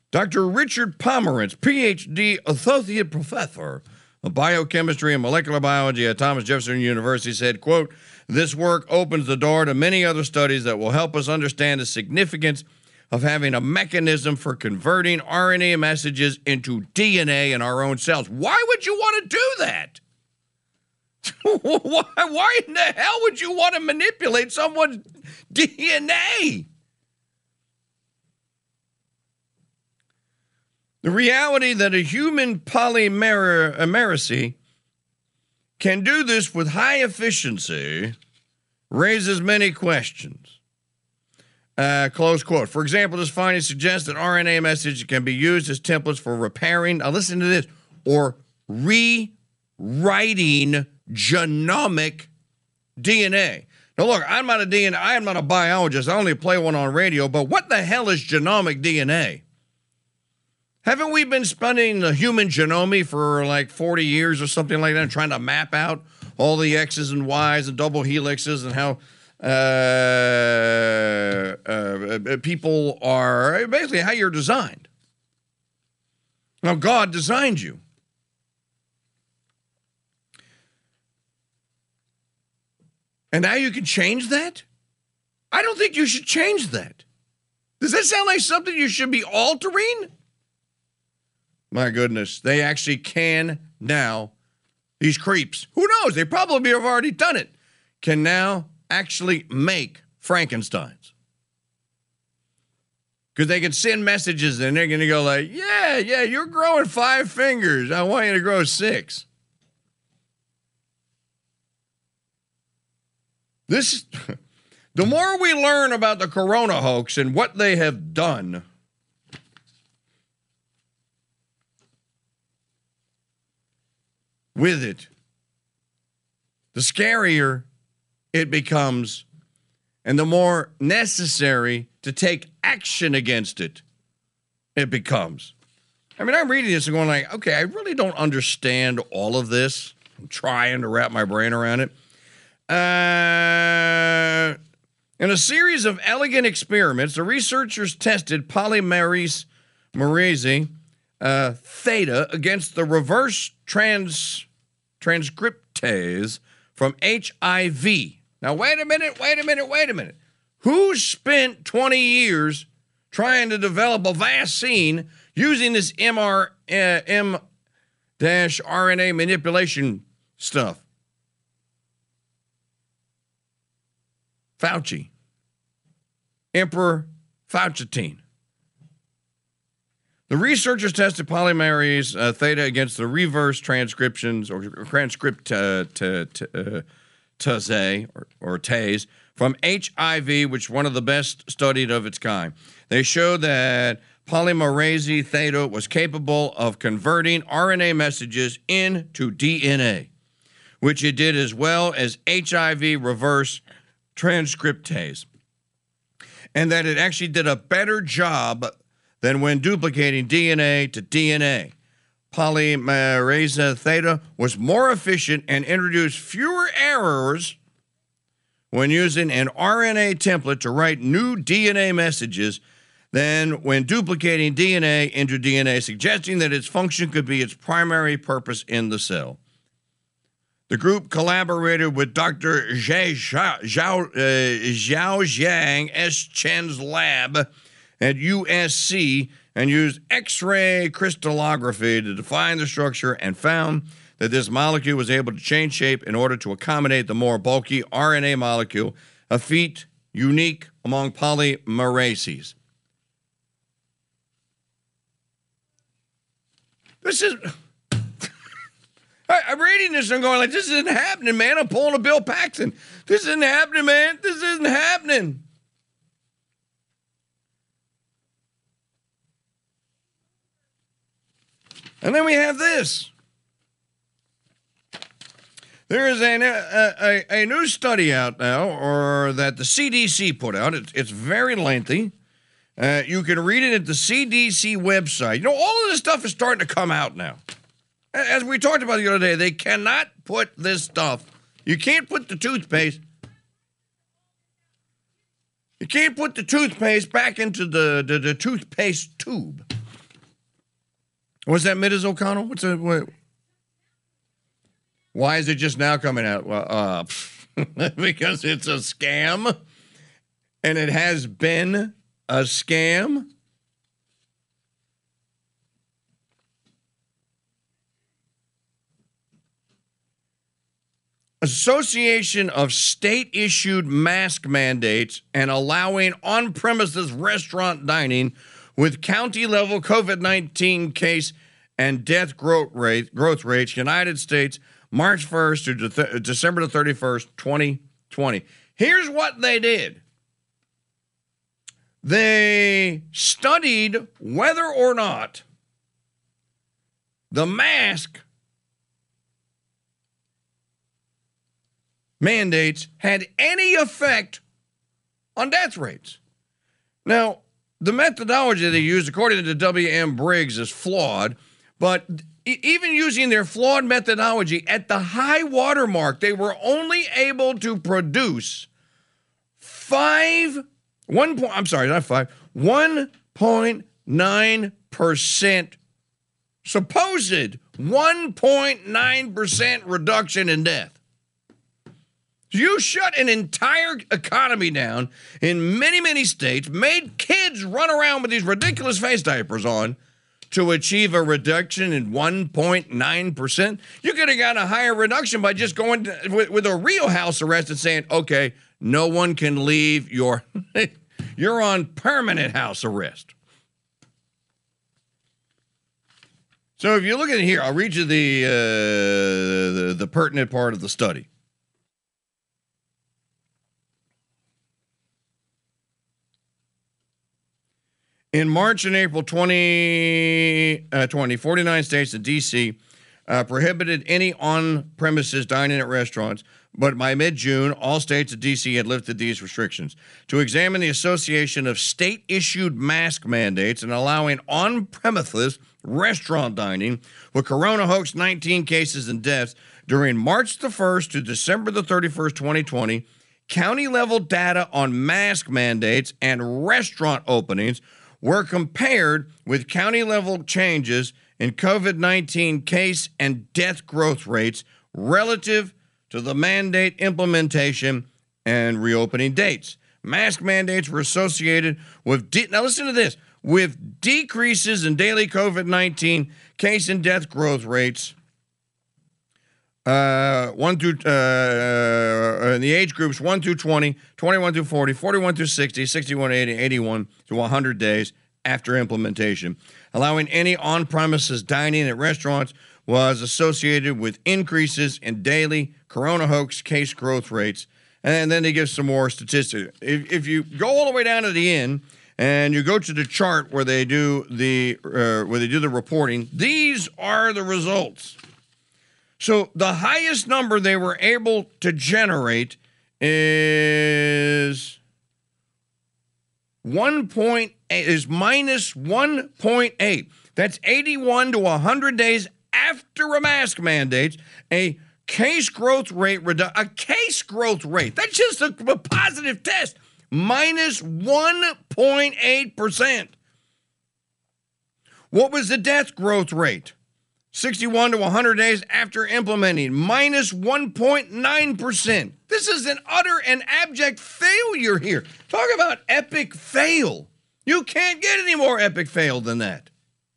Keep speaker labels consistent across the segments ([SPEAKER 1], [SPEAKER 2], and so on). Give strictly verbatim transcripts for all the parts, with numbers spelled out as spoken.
[SPEAKER 1] Doctor Richard Pomerantz, P H D, Associate Professor of Biochemistry and Molecular Biology at Thomas Jefferson University, said, quote, "This work opens the door to many other studies that will help us understand the significance of having a mechanism for converting R N A messages into D N A in our own cells." Why would you want to do that? why, why in the hell would you want to manipulate someone's D N A? The reality that a human polymerase can do this with high efficiency raises many questions. Uh, close quote. For example, this finding suggests that R N A messages can be used as templates for repairing, now listen to this, or rewriting genomic D N A. Now look, I'm not a D N A, I'm not a biologist, I only play one on radio, but what the hell is genomic D N A? Haven't we been studying the human genome for like forty years or something like that, and trying to map out all the X's and Y's and double helixes and how uh, uh, people are, basically how you're designed? Now, God designed you. And now you can change that? I don't think you should change that. Does that sound like something you should be altering? My goodness, they actually can now, these creeps, who knows, they probably have already done it, can now actually make Frankensteins. Because they can send messages and they're going to go like, yeah, yeah, you're growing five fingers. I want you to grow six. This, the more we learn about the corona hoax and what they have done, with it, the scarier it becomes and the more necessary to take action against it it becomes. I mean, I'm reading this and going like, okay, I really don't understand all of this. I'm trying to wrap my brain around it. Uh, in a series of elegant experiments, the researchers tested polymerase merase, uh, theta against the reverse trans transcriptase from H I V. Now, wait a minute, wait a minute, wait a minute. Who spent twenty years trying to develop a vaccine using this M R, uh, M R N A manipulation stuff? Fauci. Emperor Fauci. The researchers tested polymerase uh, theta against the reverse transcriptions or transcript uh, t- t- uh, tase or, or tase from H I V, which is one of the best studied of its kind. They showed that polymerase theta was capable of converting R N A messages into D N A, which it did as well as H I V reverse transcriptase, and that it actually did a better job than when duplicating D N A to D N A. Polymerase theta was more efficient and introduced fewer errors when using an R N A template to write new D N A messages than when duplicating D N A into D N A, suggesting that its function could be its primary purpose in the cell. The group collaborated with Doctor Zhao, Zhao, uh, Zhao Jiang S. Chen's lab at U S C and used X-ray crystallography to define the structure and found that this molecule was able to change shape in order to accommodate the more bulky R N A molecule, a feat unique among polymerases. This is... I, I'm reading this and I'm going like, this isn't happening, man. I'm pulling a Bill Paxton. This isn't happening, man. This isn't happening. And then we have this. There is a, a, a, a new study out now, or that the C D C put out. It's, it's very lengthy. Uh, you can read it at the C D C website. You know, all of this stuff is starting to come out now. As we talked about the other day, they cannot put this stuff. You can't put the toothpaste. You can't put the toothpaste back into the, the, the toothpaste tube. Was that Miz O'Connell? What's it? What? Why is it just now coming out? Well, uh, because it's a scam, and it has been a scam. Association of state-issued mask mandates and allowing on-premises restaurant dining with county-level COVID nineteen case and death growth rate growth rates. United States, March first to de- December the thirty-first, twenty twenty. Here's what they did. They studied whether or not the mask mandates had any effect on death rates. Now, the methodology they used, according to W M Briggs, is flawed, but even using their flawed methodology at the high water mark, they were only able to produce five, one point, I'm sorry, not five, one point nine percent supposed one point nine percent reduction in death. You shut an entire economy down in many, many states, made kids run around with these ridiculous face diapers on to achieve a reduction in one point nine percent. You could have gotten a higher reduction by just going to, with, with a real house arrest and saying, okay, no one can leave your, you're on permanent house arrest. So if you look at it here, I'll read you the, uh, the, the pertinent part of the study. In March and April twenty twenty, forty-nine states and D C uh, prohibited any on-premises dining at restaurants, but by mid-June, all states and D C had lifted these restrictions. To examine the association of state-issued mask mandates and allowing on-premises restaurant dining with corona hoax nineteen cases and deaths during March the first to December the thirty-first, twenty twenty, county-level data on mask mandates and restaurant openings were compared with county-level changes in COVID nineteen case and death growth rates relative to the mandate implementation and reopening dates. Mask mandates were associated with, de- now listen to this, with decreases in daily COVID nineteen case and death growth rates Uh, one through uh, in the age groups one through twenty, twenty-one through forty, forty-one through sixty, sixty-one to eighty, eighty-one to one hundred days after implementation. Allowing any on-premises dining at restaurants was associated with increases in daily corona hoax case growth rates. And then they give some more statistics. If, if you go all the way down to the end and you go to the chart where they do the uh, where they do the reporting, these are the results. So the highest number they were able to generate is one point eight, is minus one point eight. That's eighty-one to one hundred days after a mask mandate. A case growth rate redu- a case growth rate. That's just a, a positive test. Minus one point eight percent. What was the death growth rate? sixty-one to one hundred days after implementing, minus one point nine percent. This is an utter and abject failure here. Talk about epic fail. You can't get any more epic fail than that.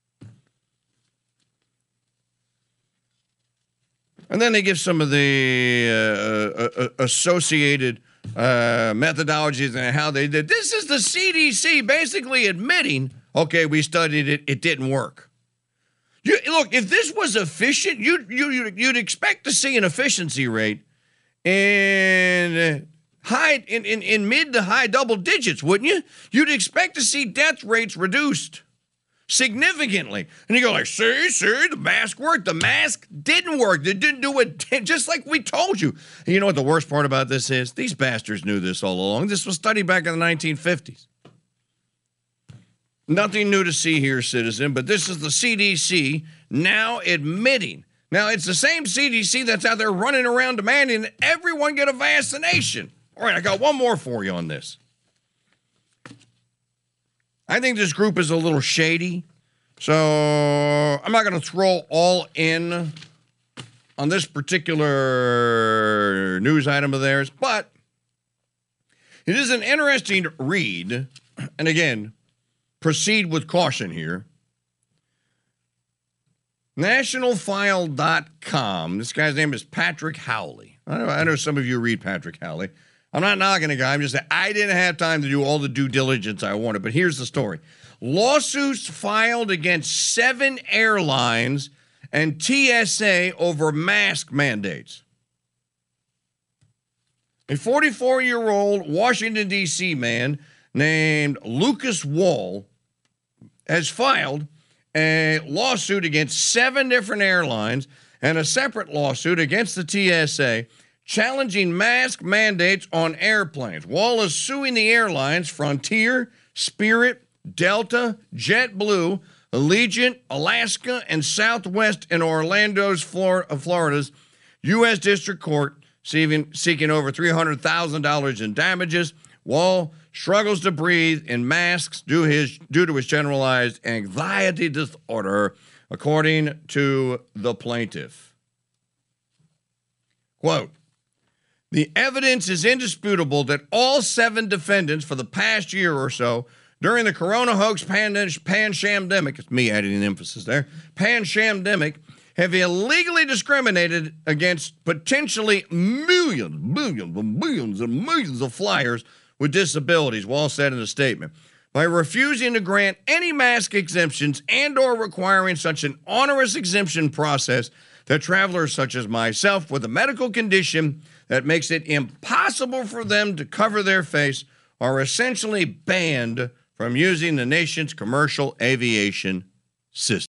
[SPEAKER 1] And then they give some of the uh, uh, associated uh, methodologies and how they did. This is the C D C basically admitting, okay, we studied it, it didn't work. You, look, if this was efficient, you'd, you, you'd expect to see an efficiency rate in high, in, in, in mid to high double digits, wouldn't you? You'd expect to see death rates reduced significantly. And you go like, see, see, the mask worked. The mask didn't work. It didn't do it, just like we told you. And you know what the worst part about this is? These bastards knew this all along. This was studied back in the nineteen fifties. Nothing new to see here, citizen, but this is the C D C now admitting. Now, it's the same C D C that's out there running around demanding that everyone get a vaccination. All right, I got one more for you on this. I think this group is a little shady. So I'm not going to throw all in on this particular news item of theirs, but it is an interesting read. And again, proceed with caution here. national file dot com. This guy's name is Patrick Howley. I know, I know some of you read Patrick Howley. I'm not knocking the guy. I'm just saying I didn't have time to do all the due diligence I wanted. But here's the story. Lawsuits filed against seven airlines and T S A over mask mandates. A forty-four-year-old Washington, D C man named Lucas Wall has filed a lawsuit against seven different airlines and a separate lawsuit against the T S A challenging mask mandates on airplanes. Wall is suing the airlines Frontier, Spirit, Delta, JetBlue, Allegiant, Alaska, and Southwest in Orlando's, Florida's U S District Court, seeking, seeking over three hundred thousand dollars in damages. Wall struggles to breathe in masks due, his, due to his generalized anxiety disorder, according to the plaintiff. Quote, the evidence is indisputable that all seven defendants for the past year or so during the corona hoax pan-shamdemic, it's me adding an emphasis there, pan-shamdemic, have illegally discriminated against potentially millions, millions, and millions and millions of flyers with disabilities, Wall said in a statement, by refusing to grant any mask exemptions and or requiring such an onerous exemption process that travelers such as myself with a medical condition that makes it impossible for them to cover their face are essentially banned from using the nation's commercial aviation system.